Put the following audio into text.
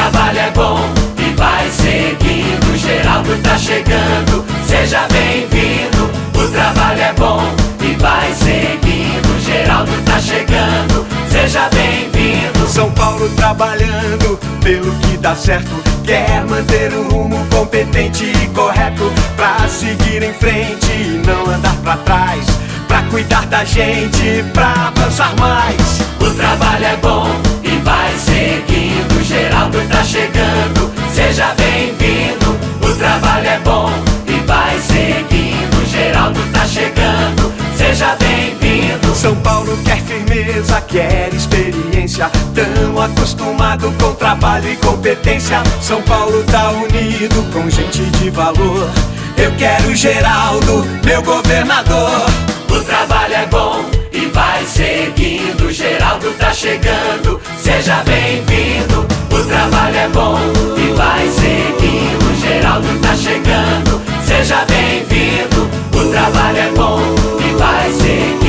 trabalho é bom e vai seguindo. Geraldo tá chegando, seja bem-vindo. O trabalho é bom e vai seguindo. Geraldo tá chegando, seja bem-vindo. São Paulo trabalhando pelo que dá certo, quer manter um rumo competente e correto, pra seguir em frente e não andar pra trás, pra cuidar da gente, pra avançar mais. O trabalho é bom e vai seguindo. Geraldo tá chegando, seja bem-vindo. O trabalho é bom e vai seguindo. Geraldo tá chegando, seja bem-vindo. São Paulo quer firmeza, quer experiência, tão acostumado com trabalho e competência. São Paulo tá unido com gente de valor. Eu quero Geraldo, meu governador. O trabalho é bom e vai seguindo. Geraldo tá chegando, seja bem-vindo. O trabalho é bom e vai seguindo. Geraldo tá chegando, seja bem-vindo. O trabalho é bom e vai seguindo.